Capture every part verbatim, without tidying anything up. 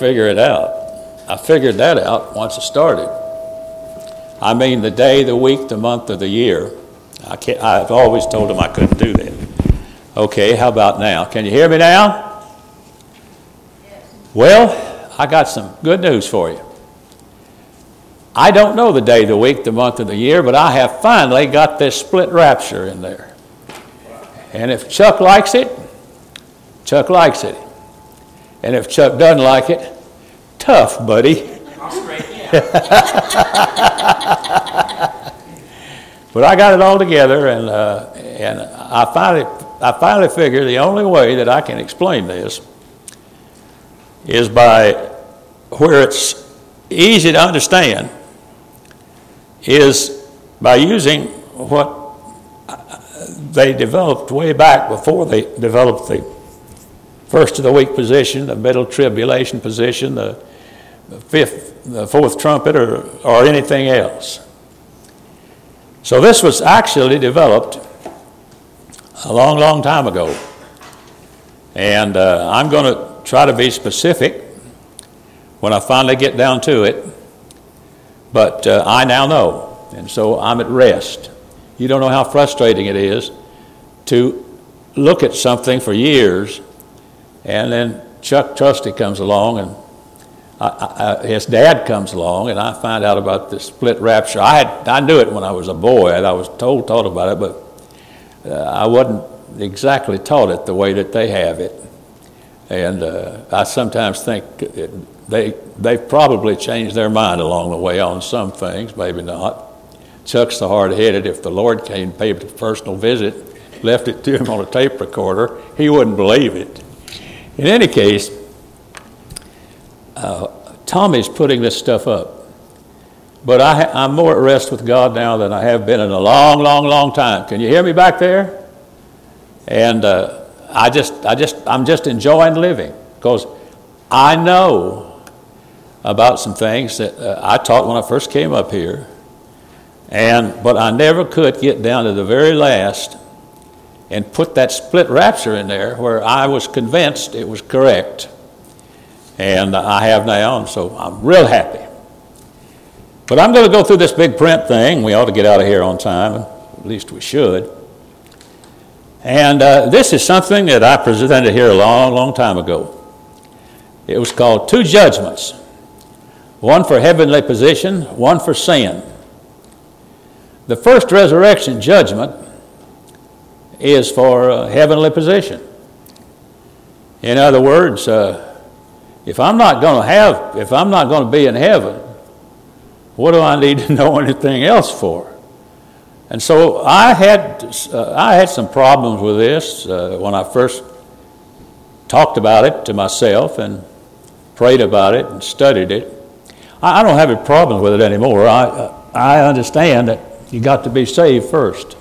figure it out. I figured that out once it started. I mean the day, the week, the month, of the year. I can't, I've always told them I couldn't do that. Okay, how about now? Can you hear me now? Yes. Well, I got some good news for you. I don't know the day, the week, the month, of the year, but I have finally got this split rapture in there. And if Chuck likes it, Chuck likes it. And if Chuck doesn't like it, tough, buddy. I'll straighten you out. But I got it all together, and uh, and I finally I finally figured the only way that I can explain this is by where it's easy to understand is by using what they developed way back before they developed the first of the week position, the middle tribulation position, the fifth, the fourth trumpet, or, or anything else. So this was actually developed a long, long time ago. And uh, I'm going to try to be specific when I finally get down to it. But uh, I now know, and so I'm at rest. You don't know how frustrating it is to look at something for years, and then Chuck Trusty comes along, and I, I, his dad comes along, and I find out about this split rapture. I had I knew it when I was a boy, and I was told taught about it, but uh, I wasn't exactly taught it the way that they have it. And uh, I sometimes think it, they they've probably changed their mind along the way on some things, maybe not. Chuck's the hard-headed. If the Lord came, paid a personal visit, left it to him on a tape recorder, he wouldn't believe it. In any case, uh, Tommy's putting this stuff up. But I ha- I'm more at rest with God now than I have been in a long, long, long time. Can you hear me back there? And uh, I just, I just, I'm just enjoying living because I know about some things that uh, I taught when I first came up here. And but I never could get down to the very last and put that split rapture in there where I was convinced it was correct. And I have now, and so I'm real happy. But I'm going to go through this big print thing. We ought to get out of here on time, at least we should. And uh, this is something that I presented here a long, long time ago. It was called Two Judgments. One for heavenly position, one for sin. The first resurrection judgment is for uh, heavenly position. In other words, uh, if I'm not going to have, if I'm not going to be in heaven, what do I need to know anything else for? And so I had uh, I had some problems with this uh, when I first talked about it to myself and prayed about it and studied it. I, I don't have any problems with it anymore. I uh, I understand that you got to be saved first.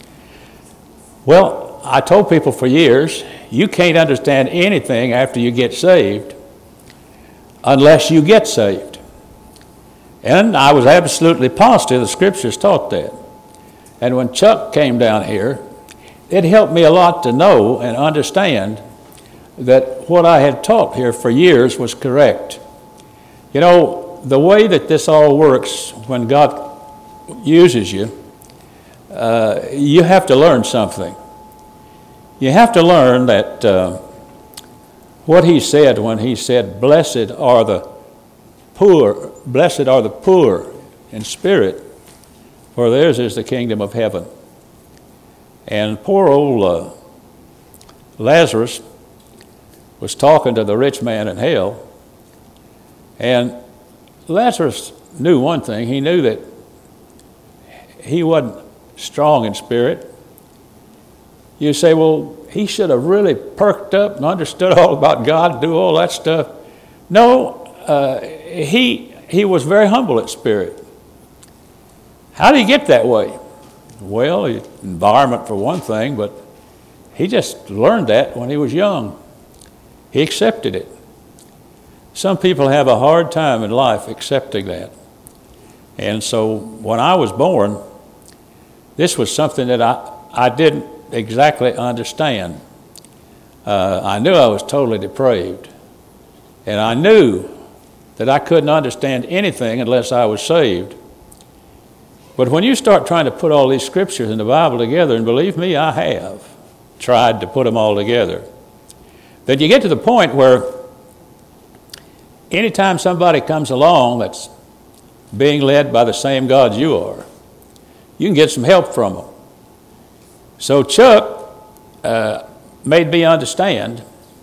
Well, I told people for years, you can't understand anything after you get saved unless you get saved. And I was absolutely positive the scriptures taught that. And when Chuck came down here, it helped me a lot to know and understand that what I had taught here for years was correct. You know, the way that this all works when God uses you, uh, you have to learn something. You have to learn that uh, what he said when he said, "Blessed are the poor, blessed are the poor in spirit, for theirs is the kingdom of heaven." And poor old uh, Lazarus was talking to the rich man in hell, and Lazarus knew one thing. He knew that he wasn't strong in spirit. You say, well, he should have really perked up and understood all about God and do all that stuff. No, uh, he he was very humble in spirit. How did he get that way? Well, environment for one thing, but he just learned that when he was young. He accepted it. Some people have a hard time in life accepting that. And so when I was born, this was something that I, I didn't exactly understand. Uh, I knew I was totally depraved. And I knew that I couldn't understand anything unless I was saved. But when you start trying to put all these scriptures in the Bible together, and believe me, I have tried to put them all together, then you get to the point where anytime somebody comes along that's being led by the same God you are, you can get some help from them. So Chuck uh, made me understand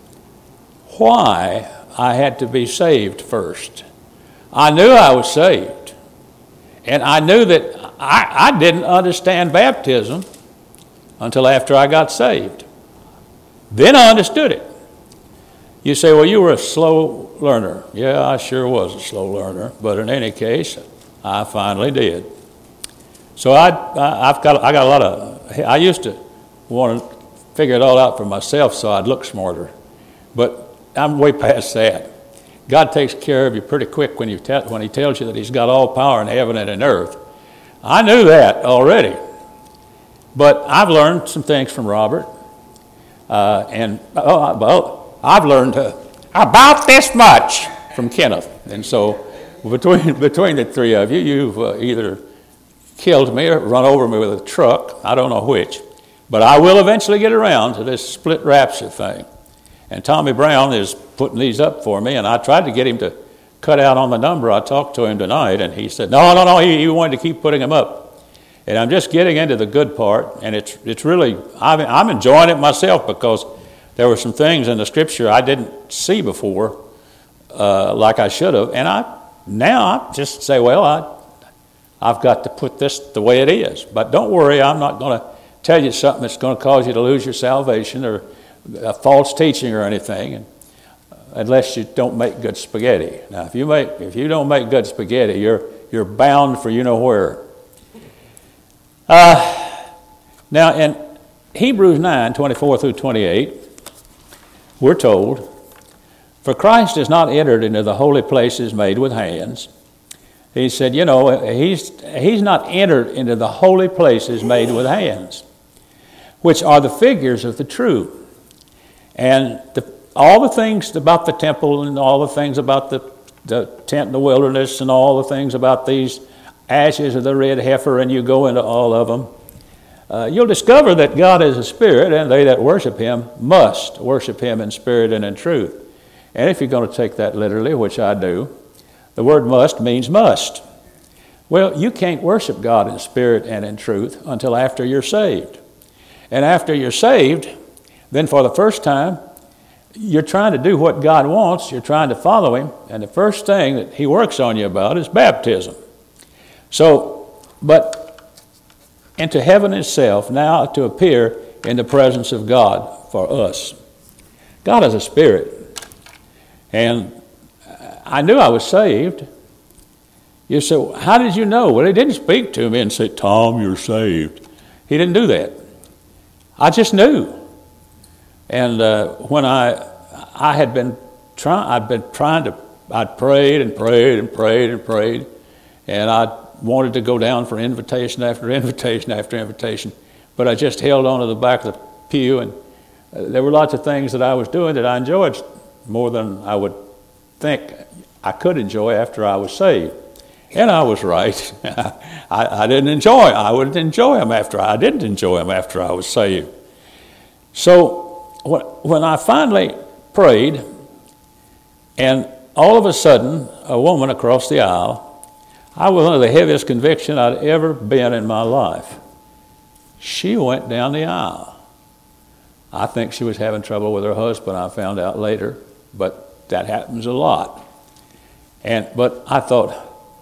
why I had to be saved first. I knew I was saved, and I knew that I, I didn't understand baptism until after I got saved. Then I understood it. You say, well, you were a slow learner. Yeah, I sure was a slow learner, but in any case, I finally did. So I, I, I've got, I got a lot of, I used to want to figure it all out for myself so I'd look smarter, but I'm way past that. God takes care of you pretty quick when, you te- when he tells you that he's got all power in heaven and in earth. I knew that already, but I've learned some things from Robert, uh, and oh, well, I've learned uh, about this much from Kenneth. And so between between the three of you, you've uh, either killed me or run over me with a truck. I don't know which. But I will eventually get around to this split rapture thing. And Tommy Brown is putting these up for me, and I tried to get him to cut out on the number. I talked to him tonight, and he said, no, no, no, he, he wanted to keep putting them up. And I'm just getting into the good part, and it's it's really, I'm, I'm enjoying it myself because there were some things in the Scripture I didn't see before uh, like I should have. And I now I just say, well, I, I've got to put this the way it is. But don't worry, I'm not going to tell you something that's going to cause you to lose your salvation or a false teaching or anything, and, uh, unless you don't make good spaghetti. Now, if you make if you don't make good spaghetti, you're you're bound for you know where. Uh, now, in Hebrews nine twenty-four through twenty-eight, we're told, "For Christ has not entered into the holy places made with hands." He said, you know, he's he's not entered into the holy places made with hands, which are the figures of the true. And the, all the things about the temple and all the things about the, the tent in the wilderness and all the things about these ashes of the red heifer, and you go into all of them, uh, you'll discover that God is a spirit, and they that worship him must worship him in spirit and in truth. And if you're going to take that literally, which I do, the word must means must. Well, you can't worship God in spirit and in truth until after you're saved. And after you're saved, then for the first time, you're trying to do what God wants. You're trying to follow him. And the first thing that he works on you about is baptism. So, but into heaven itself now to appear in the presence of God for us. God is a spirit. And I knew I was saved. You say, well, how did you know? Well, he didn't speak to me and say, Tom, you're saved. He didn't do that. I just knew. And uh, when I I had been trying, I'd been trying to, I'd prayed and prayed and prayed and prayed, and I wanted to go down for invitation after invitation after invitation, but I just held on to the back of the pew, and uh, there were lots of things that I was doing that I enjoyed more than I would think I could enjoy after I was saved. And I was right. I, I didn't enjoy I wouldn't enjoy them after I didn't enjoy them after I was saved. So when I finally prayed, and all of a sudden, a woman across the aisle, I was under the heaviest conviction I'd ever been in my life. She went down the aisle. I think she was having trouble with her husband, I found out later, but that happens a lot. And but I thought,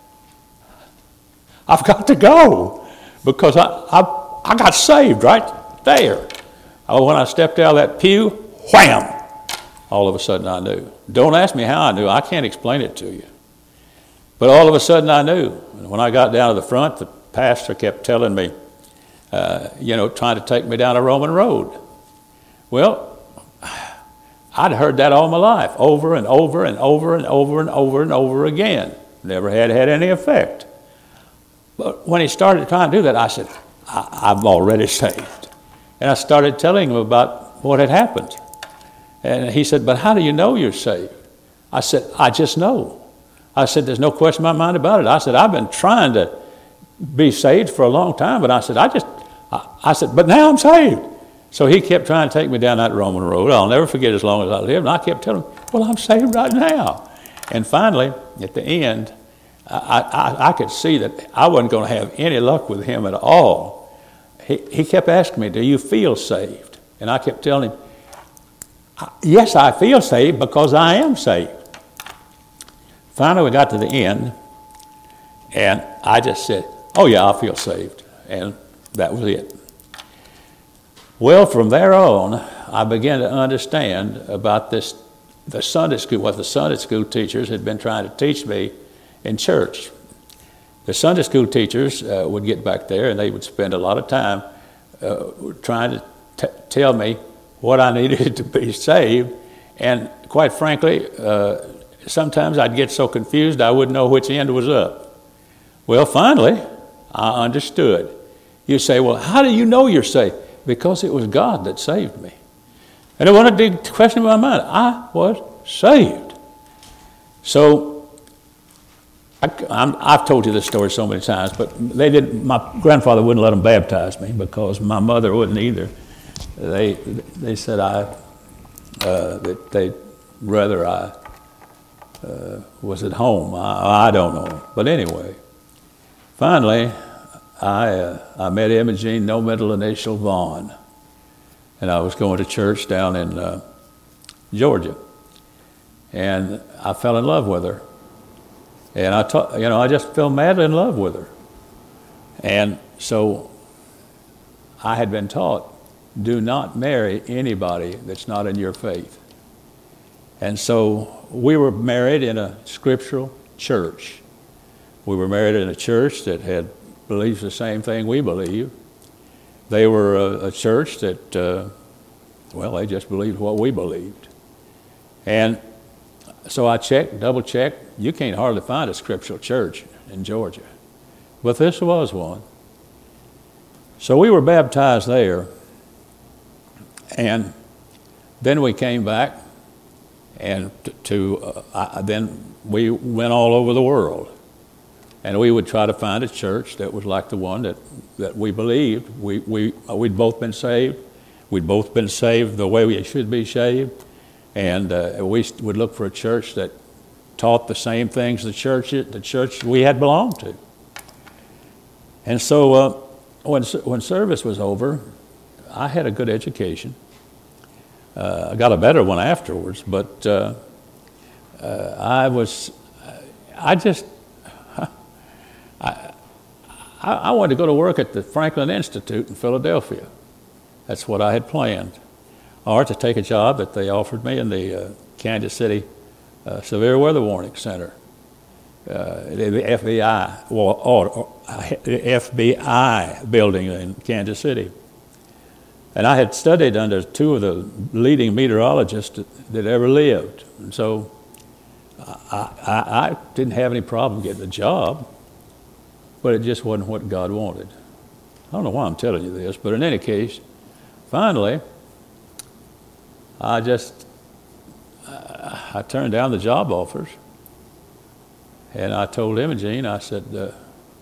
I've got to go, because I I, I got saved right there. Oh, when I stepped out of that pew, wham! All of a sudden I knew. Don't ask me how I knew. I can't explain it to you. But all of a sudden I knew. When I got down to the front, the pastor kept telling me, uh, you know, trying to take me down a Roman road. Well, I'd heard that all my life, over and over and over and over and over and over again. Never had had any effect. But when he started trying to do that, I said, I- I'm already saved. And I started telling him about what had happened. And he said, but how do you know you're saved? I said, I just know. I said, there's no question in my mind about it. I said, I've been trying to be saved for a long time, but I said, I just, I, I said, but now I'm saved. So he kept trying to take me down that Roman road. I'll never forget as long as I live. And I kept telling him, well, I'm saved right now. And finally, at the end, I, I, I could see that I wasn't going to have any luck with him at all. He, he kept asking me, do you feel saved? And I kept telling him, yes, I feel saved because I am saved. Finally, we got to the end, and I just said, oh yeah, I feel saved. And that was it. Well, from there on, I began to understand about this, the Sunday school, what the Sunday school teachers had been trying to teach me in church. The Sunday school teachers uh, would get back there, and they would spend a lot of time uh, trying to t- tell me what I needed to be saved. And quite frankly, uh, sometimes I'd get so confused I wouldn't know which end was up. Well, finally, I understood. You say, well, how do you know you're saved? Because it was God that saved me. And it wasn't a big question in my mind. I was saved. So, I, I'm, I've told you this story so many times, but they didn't. My grandfather wouldn't let them baptize me because my mother wouldn't either. They they said I uh, that they'd rather I uh, was at home. I, I don't know, but anyway, finally, I uh, I met Imogene, no middle initial, Vaughn, and I was going to church down in uh, Georgia, and I fell in love with her, and I ta- you know I just fell madly in love with her, and so I had been taught, do not marry anybody that's not in your faith. And so we were married in a scriptural church. We were married in a church that had believes the same thing we believe. They were a, a church that, uh, well, they just believed what we believed. And so I checked, double checked. You can't hardly find a scriptural church in Georgia. But this was one. So we were baptized there. And then we came back, and to, to uh, I, then we went all over the world, and we would try to find a church that was like the one that, that we believed. We we we'd both been saved. We'd both been saved the way we should be saved, and uh, we would look for a church that taught the same things the church the church we had belonged to. And so uh, when when service was over, I had a good education. Uh, I got a better one afterwards, but uh, uh, I was, I just, I, I wanted to go to work at the Franklin Institute in Philadelphia. That's what I had planned. Or to take a job that they offered me in the uh, Kansas City uh, Severe Weather Warning Center, uh, the F B I, well, or, or, the F B I building in Kansas City. And I had studied under two of the leading meteorologists that, that ever lived. And so I, I, I didn't have any problem getting a job, but it just wasn't what God wanted. I don't know why I'm telling you this, but in any case, finally, I just, uh, I turned down the job offers. And I told Imogene, I said, uh,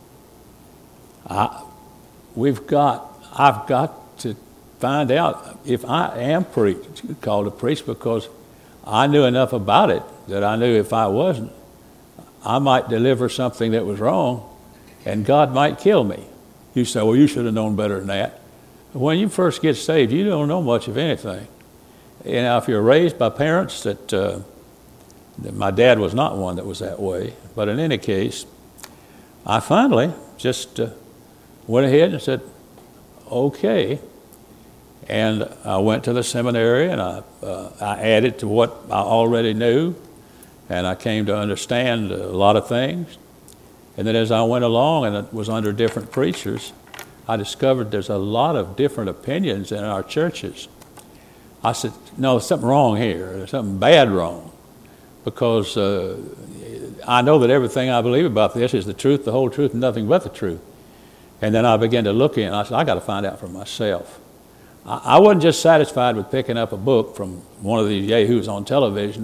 I, we've got, I've got to find out if I am preached, called a priest, because I knew enough about it that I knew if I wasn't, I might deliver something that was wrong, and God might kill me. You say, well, you should have known better than that. When you first get saved, you don't know much of anything. You know, if you're raised by parents that, uh, that my dad was not one that was that way, but in any case, I finally just uh, went ahead and said, okay. And I went to the seminary, and I, uh, I added to what I already knew, and I came to understand a lot of things. And then as I went along and it was under different preachers, I discovered there's a lot of different opinions in our churches. I said, no, there's something wrong here. There's something bad wrong, because uh, I know that everything I believe about this is the truth, the whole truth, and nothing but the truth. And then I began to look in, and I said, I got to find out for myself. I wasn't just satisfied with picking up a book from one of these yahoos on television that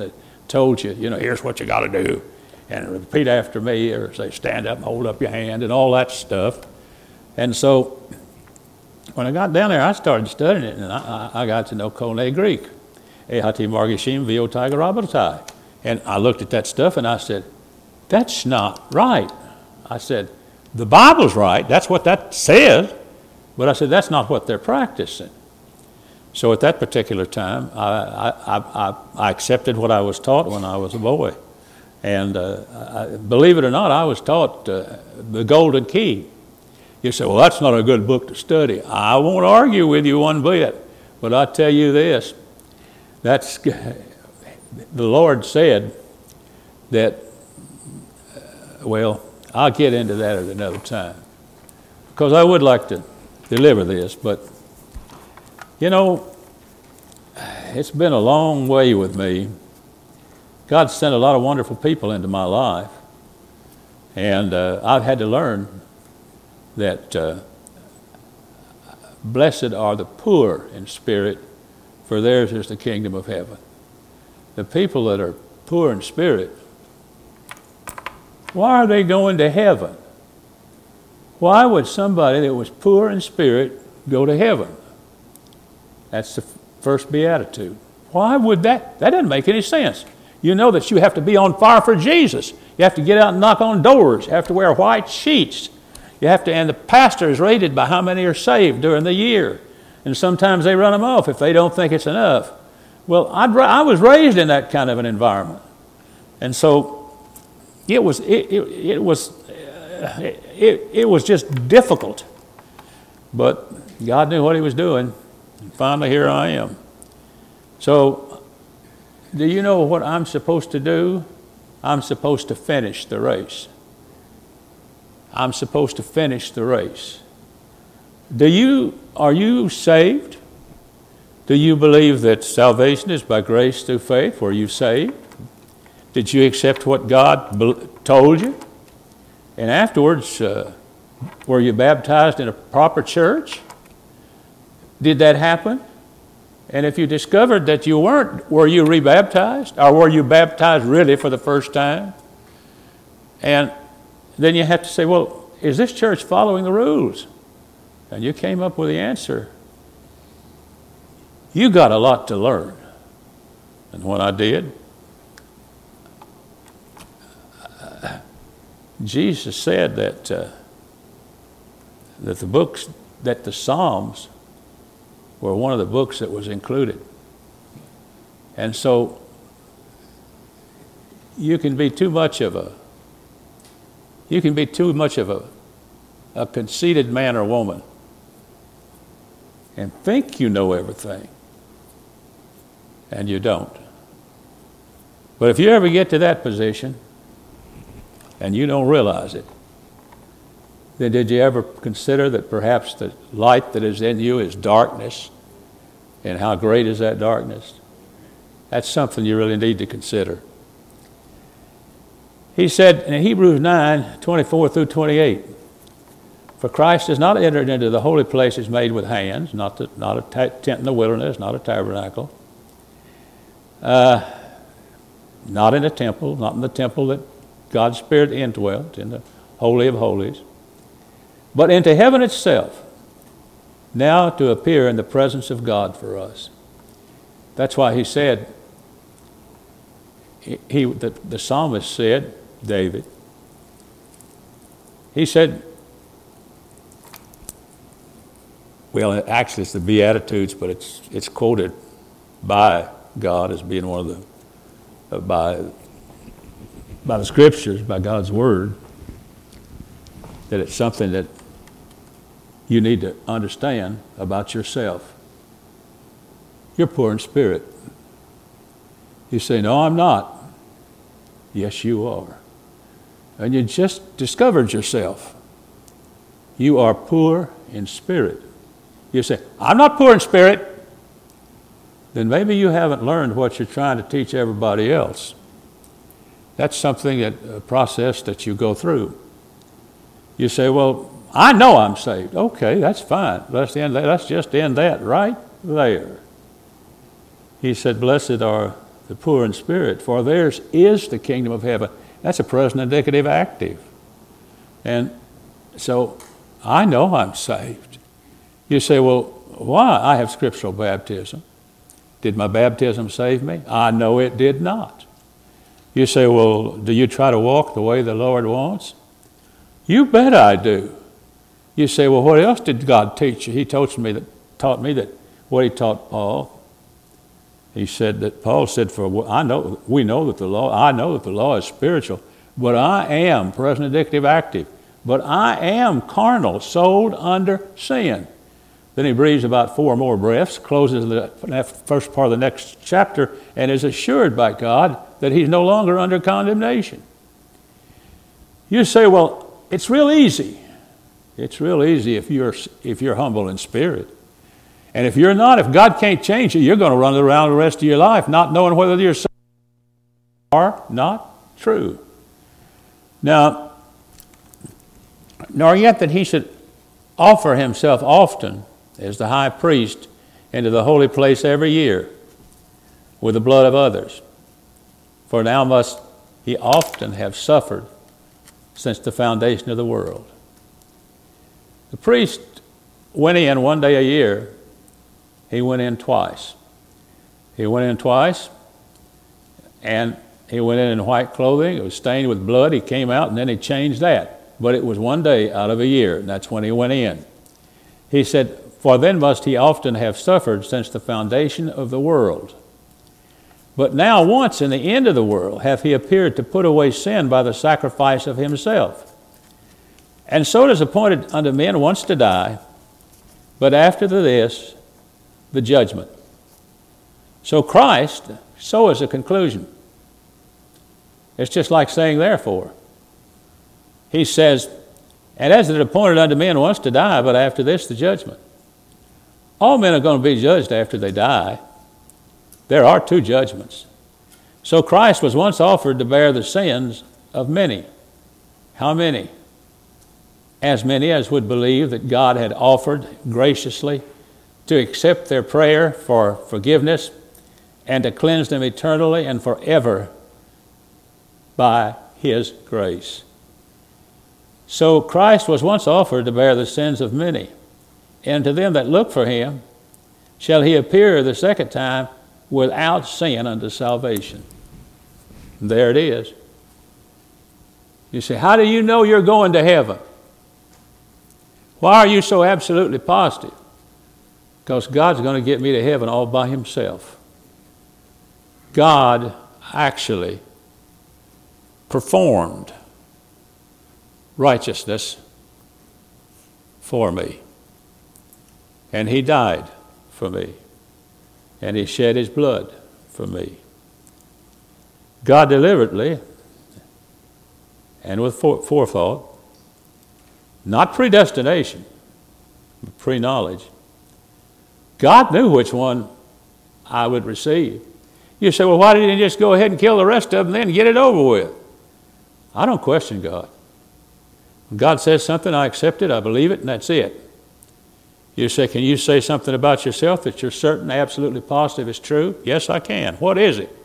told you, you know, here's what you got to do, and repeat after me, or say, stand up and hold up your hand, and all that stuff. And so when I got down there, I started studying it, and I, I got to know Koine Greek. Ehati Margishim Viotai Garabatai. And I looked at that stuff, and I said, that's not right. I said, the Bible's right. That's what that says. But I said, that's not what they're practicing. So at that particular time, I, I, I, I accepted what I was taught when I was a boy. And uh, I, believe it or not, I was taught uh, the Golden Key. You say, well, that's not a good book to study. I won't argue with you one bit. But I tell you this, that's, the Lord said that, uh, well, I'll get into that at another time. Because I would like to deliver this, but you know, it's been a long way with me. God sent a lot of wonderful people into my life, and uh, I've had to learn that uh, blessed are the poor in spirit, for theirs is the kingdom of heaven. The people that are poor in spirit, why are they going to heaven? Why would somebody that was poor in spirit go to heaven? That's the first beatitude. Why would that? That doesn't make any sense. You know that you have to be on fire for Jesus. You have to get out and knock on doors. You have to wear white sheets. You have to, and the pastor is rated by how many are saved during the year. And sometimes they run them off if they don't think it's enough. Well, I'd, I was raised in that kind of an environment. And so it was, it, it, it was, uh, it, it was just difficult. But God knew what he was doing. And finally, here I am. So, do you know what I'm supposed to do? I'm supposed to finish the race. I'm supposed to finish the race. Do you, are you saved? Do you believe that salvation is by grace through faith? Were you saved? Did you accept what God told you? And afterwards, uh, were you baptized in a proper church? Did that happen? And if you discovered that you weren't, were you rebaptized? Or were you baptized really for the first time? And then you have to say, well, is this church following the rules? And you came up with the answer. You got a lot to learn. And what I did, uh, Jesus said that, uh, that the books, that the Psalms were one of the books that was included. And so you can be too much of a, you can be too much of a, a conceited man or woman and think you know everything, and you don't. But if you ever get to that position and you don't realize it, then did you ever consider that perhaps the light that is in you is darkness? And how great is that darkness? That's something you really need to consider. He said in Hebrews nine, twenty-four through twenty-eight, for Christ has not entered into the holy places made with hands, not, the, not a t- tent in the wilderness, not a tabernacle, uh, not in a temple, not in the temple that God's Spirit indwelt, in the Holy of Holies, but into heaven itself, now to appear in the presence of God for us. That's why he said, he, he the, the psalmist said, David, he said, well, actually it's the Beatitudes, but it's it's quoted by God as being one of the, uh, by, by the Scriptures, by God's Word, that it's something that you need to understand about yourself. You're poor in spirit. You say, no, I'm not. Yes, you are. And you just discovered yourself. You are poor in spirit. You say, I'm not poor in spirit. Then maybe you haven't learned what you're trying to teach everybody else. That's something, that a process that you go through. You say, well, I know I'm saved. Okay, that's fine. Let's end that. Let's just end that right there. He said, blessed are the poor in spirit, for theirs is the kingdom of heaven. That's a present indicative active. And so I know I'm saved. You say, well, why? I have scriptural baptism. Did my baptism save me? I know it did not. You say, well, do you try to walk the way the Lord wants? You bet I do. You say, well, what else did God teach you? He taught me that, taught me that what he taught Paul. He said that Paul said, "For I know we know that the law. I know that the law is spiritual, but I am present indicative active. But I am carnal, sold under sin." Then he breathes about four more breaths, closes the first part of the next chapter, and is assured by God that he's no longer under condemnation. You say, well, it's real easy. It's real easy if you're if you're humble in spirit. And if you're not, if God can't change you, you're going to run around the rest of your life not knowing whether you're saved or not true. Now, nor yet that he should offer himself often as the high priest into the holy place every year with the blood of others. For now must he often have suffered since the foundation of the world. The priest went in one day a year. He went in twice. He went in twice, and he went in in white clothing. It was stained with blood. He came out, and then he changed that. But it was one day out of a year, and that's when he went in. He said, "For then must he often have suffered since the foundation of the world. But now once in the end of the world hath he appeared to put away sin by the sacrifice of himself. And so it is appointed unto men once to die, but after this, the judgment." So Christ, so is the conclusion. It's just like saying therefore. He says, "And as it is appointed unto men once to die, but after this, the judgment." All men are going to be judged after they die. There are two judgments. So Christ was once offered to bear the sins of many. How many? As many as would believe that God had offered graciously to accept their prayer for forgiveness and to cleanse them eternally and forever by his grace. So Christ was once offered to bear the sins of many, and to them that look for him shall he appear the second time without sin unto salvation. And there it is. You say, how do you know you're going to heaven? Why are you so absolutely positive? Because God's going to get me to heaven all by himself. God actually performed righteousness for me. And he died for me. And he shed his blood for me. God deliberately and with forethought, not predestination, but pre-knowledge, God knew which one I would receive. You say, well, why didn't he just go ahead and kill the rest of them then and get it over with? I don't question God. When God says something, I accept it, I believe it, and that's it. You say, can you say something about yourself that you're certain, absolutely positive is true? Yes, I can. What is it?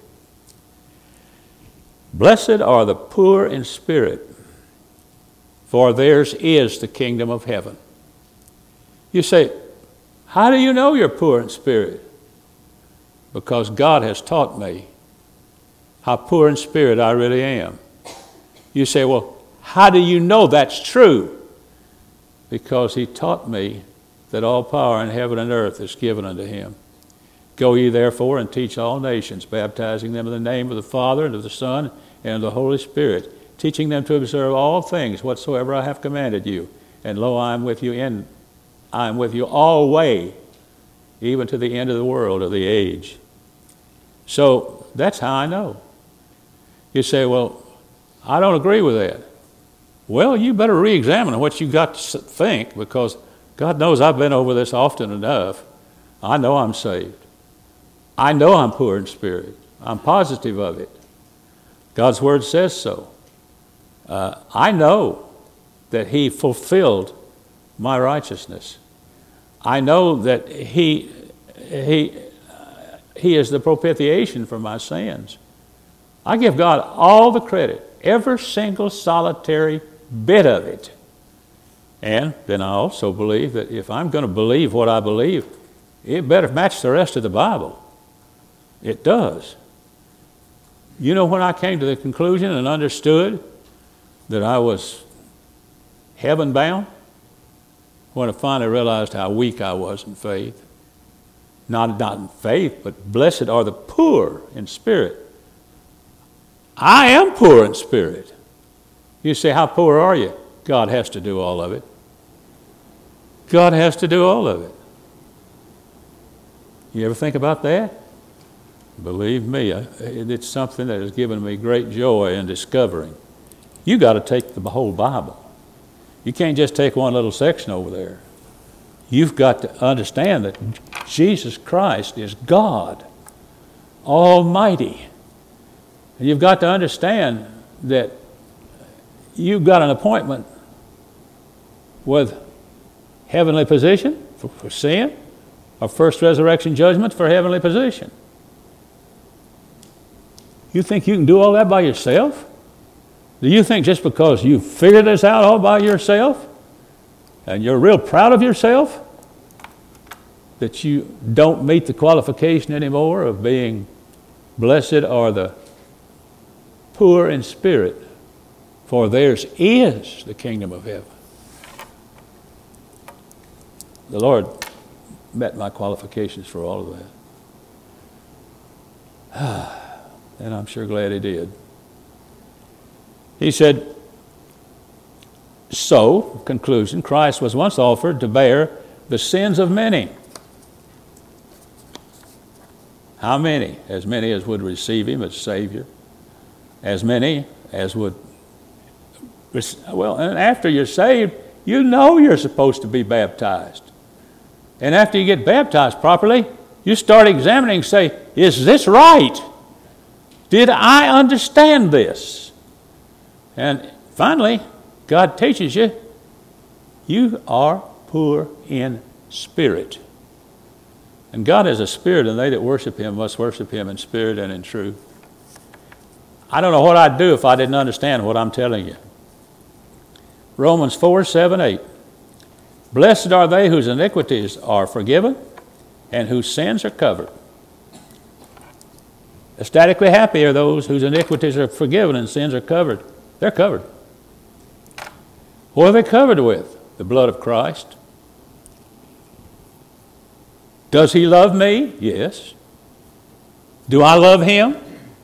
Blessed are the poor in spirit, for theirs is the kingdom of heaven. You say, how do you know you're poor in spirit? Because God has taught me how poor in spirit I really am. You say, well, how do you know that's true? Because he taught me that all power in heaven and earth is given unto him. Go ye therefore and teach all nations, baptizing them in the name of the Father and of the Son and of the Holy Spirit, teaching them to observe all things whatsoever I have commanded you. And lo, I am with you in I am with you always, even to the end of the world or the age. So that's how I know. You say, well, I don't agree with that. Well, you better re-examine what you got to think, because God knows I've been over this often enough. I know I'm saved. I know I'm poor in spirit. I'm positive of it. God's word says so. Uh, I know that he fulfilled my righteousness. I know that he, he, He is the propitiation for my sins. I give God all the credit, every single solitary bit of it. And then I also believe that if I'm going to believe what I believe, it better match the rest of the Bible. It does. You know when I came to the conclusion and understood that I was heaven-bound? When I finally realized how weak I was in faith. Not, not in faith, but blessed are the poor in spirit. I am poor in spirit. You say, how poor are you? God has to do all of it. God has to do all of it. You ever think about that? Believe me, it's something that has given me great joy in discovering. You got to take the whole Bible. You can't just take one little section over there. You've got to understand that Jesus Christ is God Almighty. And you've got to understand that you've got an appointment with heavenly position for, for sin, or first resurrection judgment for heavenly position. You think you can do all that by yourself? Do you think just because you figured this out all by yourself and you're real proud of yourself that you don't meet the qualification anymore of being blessed are the poor in spirit, for theirs is the kingdom of heaven? The Lord met my qualifications for all of that. And I'm sure glad He did. He said, so, conclusion, Christ was once offered to bear the sins of many. How many? As many as would receive Him as Savior. As many as would, well, and after you're saved, you know you're supposed to be baptized. And after you get baptized properly, you start examining and say, is this right? Did I understand this? And finally, God teaches you, you are poor in spirit. And God is a spirit, and they that worship Him must worship Him in spirit and in truth. I don't know what I'd do if I didn't understand what I'm telling you. Romans four, seven, eight. Blessed are they whose iniquities are forgiven and whose sins are covered. Ecstatically happy are those whose iniquities are forgiven and sins are covered. They're covered. What are they covered with? The blood of Christ. Does He love me? Yes. Do I love Him?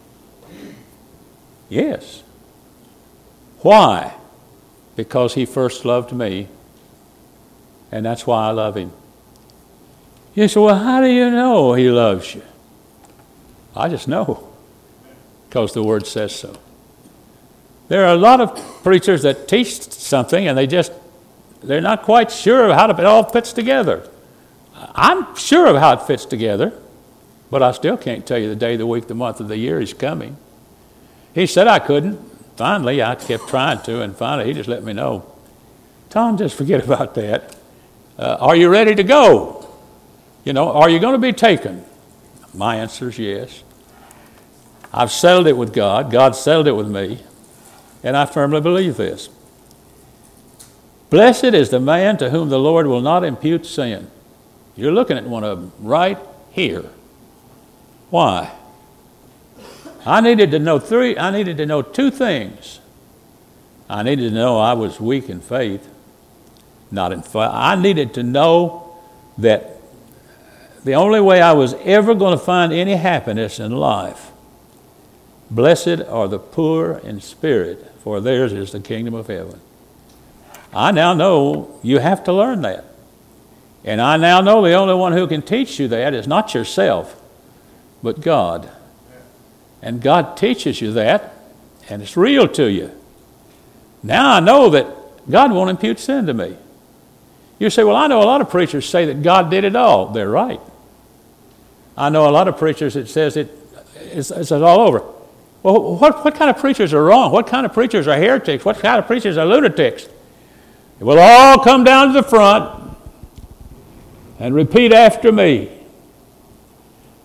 Yes. Why? Because He first loved me, and that's why I love Him. You say, well, how do you know He loves you? I just know, because the Word says so. There are a lot of preachers that teach something, and they just, they're not quite sure of how it all fits together. I'm sure of how it fits together, but I still can't tell you the day, the week, the month, of the year He's coming. He said I couldn't. Finally, I kept trying to, and finally He just let me know. Tom, just forget about that. Uh, are you ready to go? You know, are you going to be taken? My answer is yes. I've settled it with God. God settled it with me. And I firmly believe this. Blessed is the man to whom the Lord will not impute sin. You're looking at one of them right here. Why? I needed to know three, I needed to know two things. I needed to know I was weak in faith, not in faith. I needed to know that the only way I was ever going to find any happiness in life, blessed are the poor in spirit, for theirs is the kingdom of heaven. I now know you have to learn that. And I now know the only one who can teach you that is not yourself, but God. And God teaches you that, and it's real to you. Now I know that God won't impute sin to me. You say, well, I know a lot of preachers say that God did it all. They're right. I know a lot of preachers that says it, it's, it's all over. Well, what, what kind of preachers are wrong? What kind of preachers are heretics? What kind of preachers are lunatics? It will all come down to the front and repeat after me.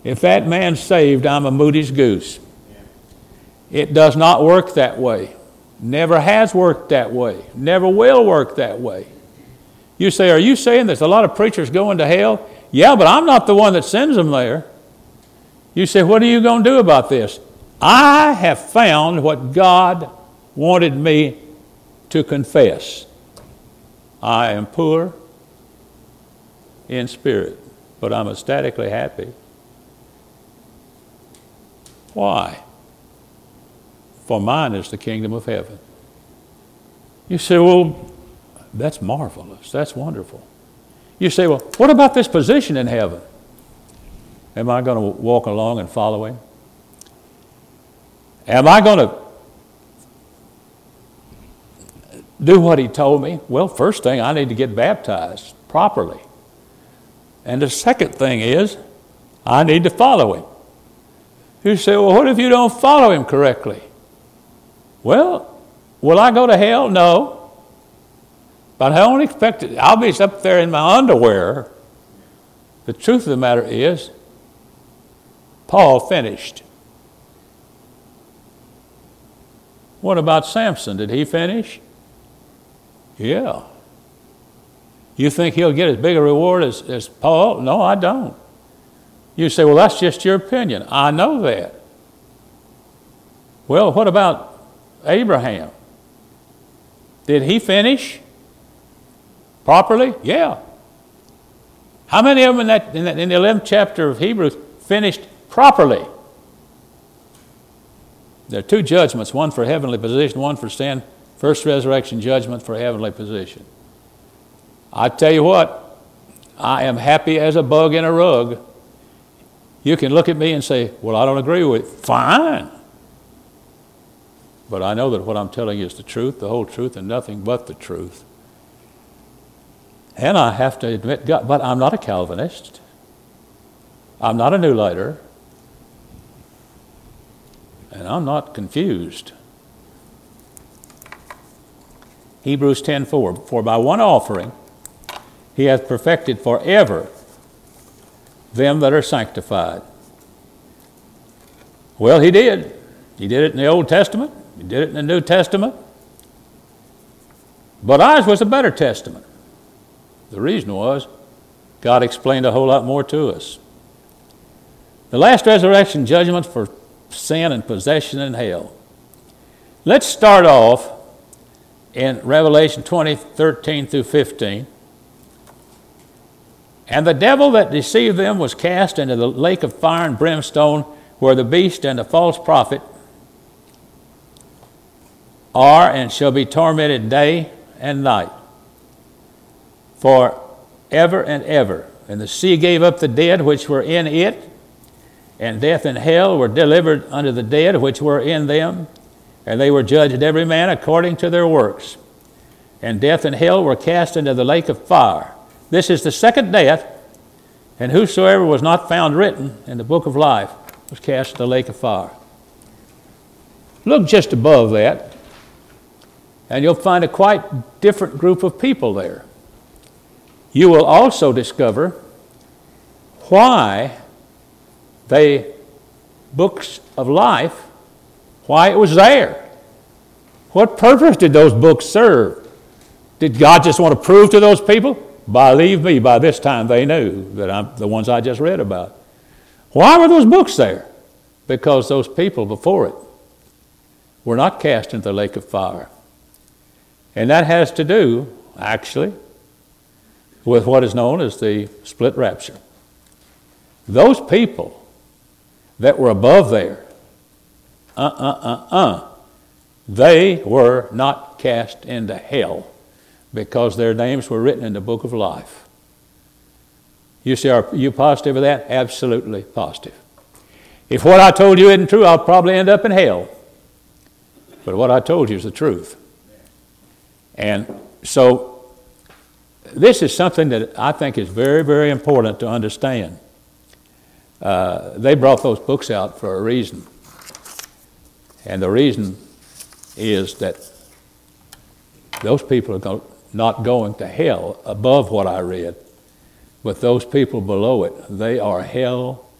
If that man's saved, I'm a Moody's goose. It does not work that way. Never has worked that way. Never will work that way. You say, are you saying there's a lot of preachers going to hell? Yeah, but I'm not the one that sends them there. You say, what are you going to do about this? I have found what God wanted me to confess. I am poor in spirit, but I'm ecstatically happy. Why? For mine is the kingdom of heaven. You say, well, that's marvelous. That's wonderful. You say, well, what about this position in heaven? Am I going to walk along and follow him? Am I going to do what he told me? Well, first thing, I need to get baptized properly. And the second thing is, I need to follow him. You say, well, what if you don't follow him correctly? Well, will I go to hell? No. But I don't expect it. I'll be up there in my underwear. The truth of the matter is, Paul finished. What about Samson? Did he finish? Yeah. You think he'll get as big a reward as, as Paul? No, I don't. You say, well, that's just your opinion. I know that. Well, what about Abraham? Did he finish properly? Yeah. How many of them in, that, in, that, in the eleventh chapter of Hebrews finished properly? There are two judgments, one for heavenly position, one for sin. First resurrection judgment for heavenly position. I tell you what, I am happy as a bug in a rug. You can look at me and say, well, I don't agree with it. Fine. But I know that what I'm telling you is the truth, the whole truth, and nothing but the truth. And I have to admit, God, but I'm not a Calvinist. I'm not a New Lighter. And I'm not confused. Hebrews ten four, for by one offering he hath perfected forever them that are sanctified. Well, he did. He did it in the Old Testament. He did it in the New Testament. But ours was a better testament. The reason was God explained a whole lot more to us. The last resurrection judgment for sin and possession in hell. Let's start off in Revelation twenty, thirteen through fifteen. And the devil that deceived them was cast into the lake of fire and brimstone, where the beast and the false prophet are and shall be tormented day and night for ever and ever. And the sea gave up the dead which were in it, and death and hell were delivered unto the dead which were in them, and they were judged every man according to their works. And death and hell were cast into the lake of fire. This is the second death, and whosoever was not found written in the book of life was cast into the lake of fire. Look just above that, and you'll find a quite different group of people there. You will also discover why they, books of life, why it was there. What purpose did those books serve? Did God just want to prove to those people? Believe me, by this time they knew that I'm the ones I just read about. Why were those books there? Because those people before it were not cast into the lake of fire. And that has to do, actually, with what is known as the split rapture. Those people that were above there, uh-uh-uh-uh, they were not cast into hell because their names were written in the book of life. You say, are you positive of that? Absolutely positive. If what I told you isn't true, I'll probably end up in hell. But what I told you is the truth. And so this is something that I think is very, very important to understand. Uh, they brought those books out for a reason. And the reason is that those people are go- not going to hell above what I read, but those people below it, they are hell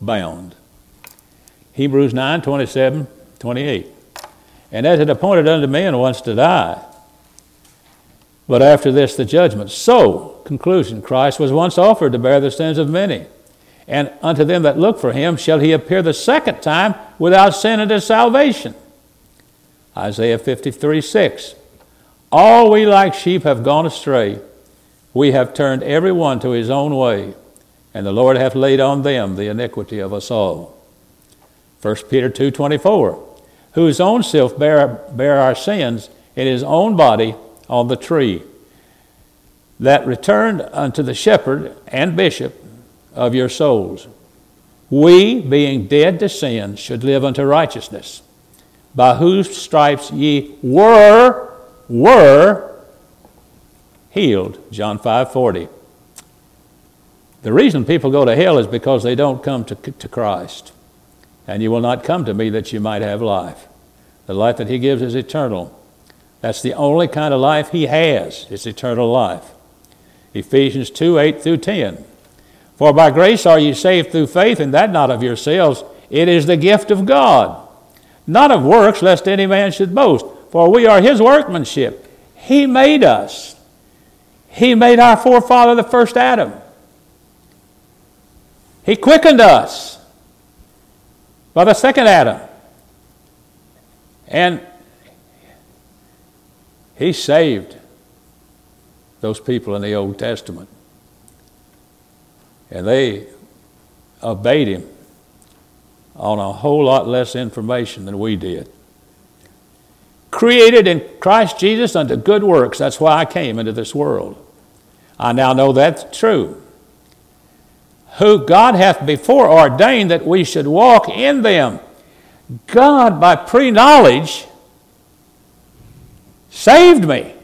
bound. Hebrews nine, twenty-seven, twenty-eight. And as it appointed unto men once to die, but after this the judgment. So, conclusion, Christ was once offered to bear the sins of many. And unto them that look for him shall he appear the second time without sin unto salvation. Isaiah fifty-three, six. All we like sheep have gone astray. We have turned every one to his own way, and the Lord hath laid on them the iniquity of us all. First Peter two, twenty-four. Whose own self bare, bare our sins in his own body on the tree, that returned unto the shepherd and bishop of your souls. We, being dead to sin, should live unto righteousness, by whose stripes ye were, were healed. John five, forty. The reason people go to hell is because they don't come to, to Christ. And you will not come to me that you might have life. The life that he gives is eternal. That's the only kind of life he has. It's eternal life. Ephesians two, eight through ten. For by grace are ye saved through faith, and that not of yourselves. It is the gift of God, not of works, lest any man should boast. For we are his workmanship. He made us. He made our forefather, the first Adam. He quickened us by the second Adam. And he saved those people in the Old Testament. And they obeyed him on a whole lot less information than we did. Created in Christ Jesus unto good works. That's why I came into this world. I now know that's true. Who God hath before ordained that we should walk in them. God, by pre-knowledge, saved me.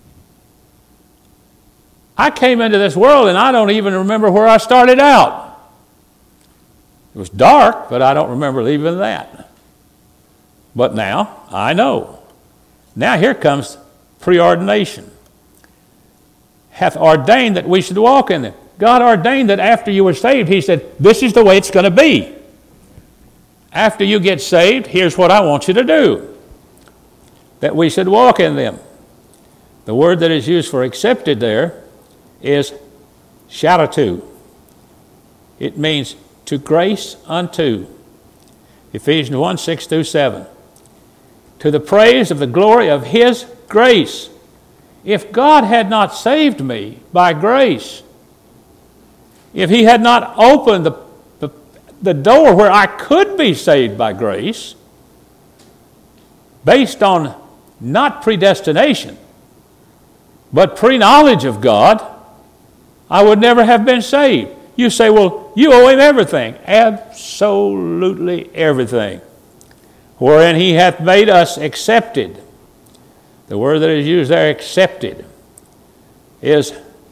I came into this world and I don't even remember where I started out. It was dark, but I don't remember even that. But now, I know. Now here comes preordination. Hath ordained that we should walk in them. God ordained that after you were saved, he said, this is the way it's going to be. After you get saved, here's what I want you to do. That we should walk in them. The word that is used for accepted there is sharatu. It means to grace unto. Ephesians one, six through seven. To the praise of the glory of his grace. If God had not saved me by grace, if he had not opened the, the, the door where I could be saved by grace, based on not predestination, but pre-knowledge of God, I would never have been saved. You say, well, you owe him everything. Absolutely everything. Wherein he hath made us accepted. The word that is used there, accepted, is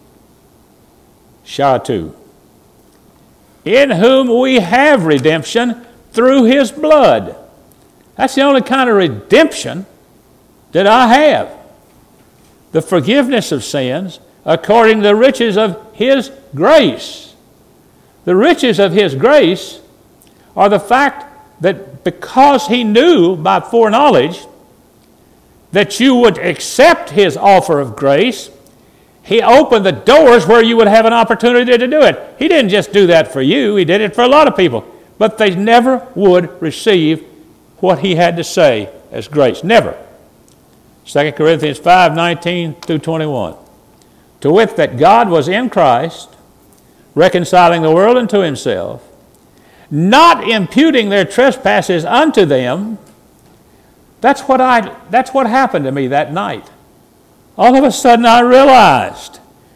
sharatu. In whom we have redemption through his blood. That's the only kind of redemption that I have. The forgiveness of sins according to the riches of his grace. The riches of his grace are the fact that because he knew by foreknowledge that you would accept his offer of grace, he opened the doors where you would have an opportunity to do it. He didn't just do that for you. He did it for a lot of people. But they never would receive what he had to say as grace. Never. Second Corinthians five, nineteen through twenty-one. To wit, that God was in Christ, reconciling the world unto himself, not imputing their trespasses unto them. That's what I. That's what happened to me that night. All of a sudden I realized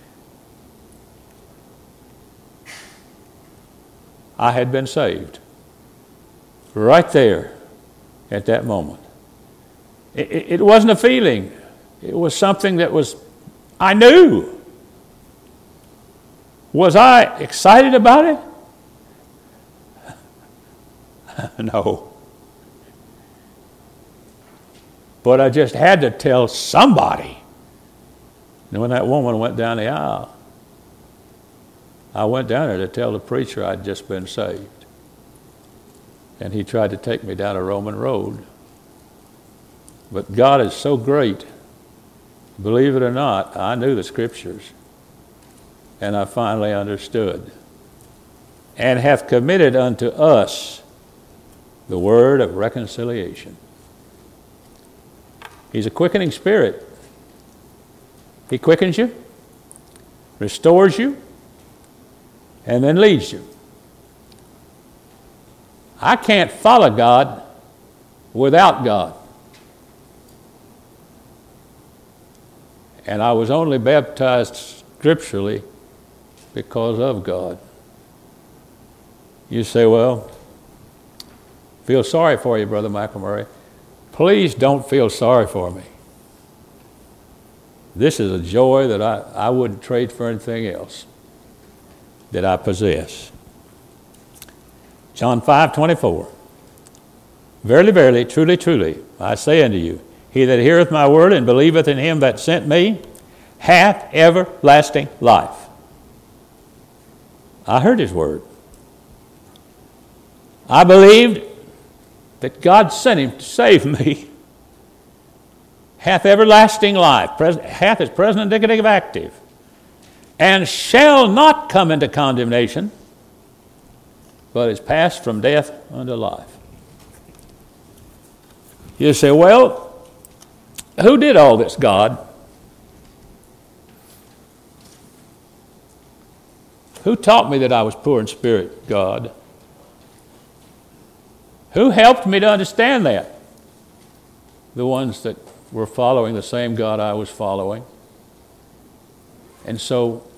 I had been saved. Right there at that moment. It, it, it wasn't a feeling. It was something that was, I knew. Was I excited about it? No. But I just had to tell somebody. And when that woman went down the aisle, I went down there to tell the preacher I'd just been saved. and he tried to take me down a Roman road. But God is so great. Believe it or not, I knew the Scriptures, and I finally understood, and hath committed unto us the word of reconciliation. He's a quickening spirit. He quickens you, restores you, and then leads you. I can't follow God without God. And I was only baptized scripturally because of God. You say, well, feel sorry for you, Brother McElmurray. Please don't feel sorry for me. This is a joy that I, I wouldn't trade for anything else that I possess. John five twenty-four. Verily, verily, truly, truly, I say unto you, he that heareth my word and believeth in him that sent me hath everlasting life. I heard his word. I believed that God sent him to save me. Hath everlasting life. Pres- hath is present indicative active. And shall not come into condemnation, but is passed from death unto life. You say, well, who did all this, God? Who taught me that I was poor in spirit, God? Who helped me to understand that? The ones that were following the same God I was following. And so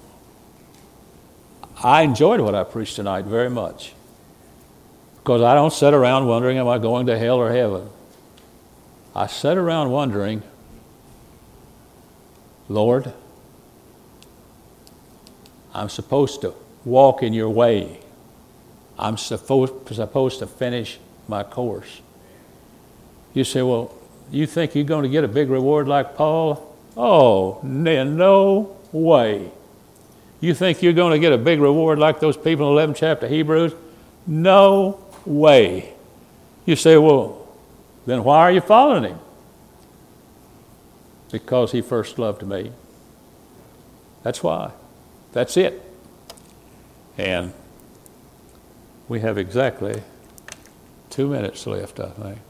I enjoyed what I preached tonight very much, because I don't sit around wondering, am I going to hell or heaven? I sit around wondering, Lord, I'm supposed to walk in your way. I'm supposed, supposed to finish my course. You say, well, you think you're going to get a big reward like Paul? Oh, no way. You think you're going to get a big reward like those people in the eleventh chapter of Hebrews? No way. You say, well, then why are you following him? Because he first loved me. That's why. That's it. And we have exactly two minutes left, I think.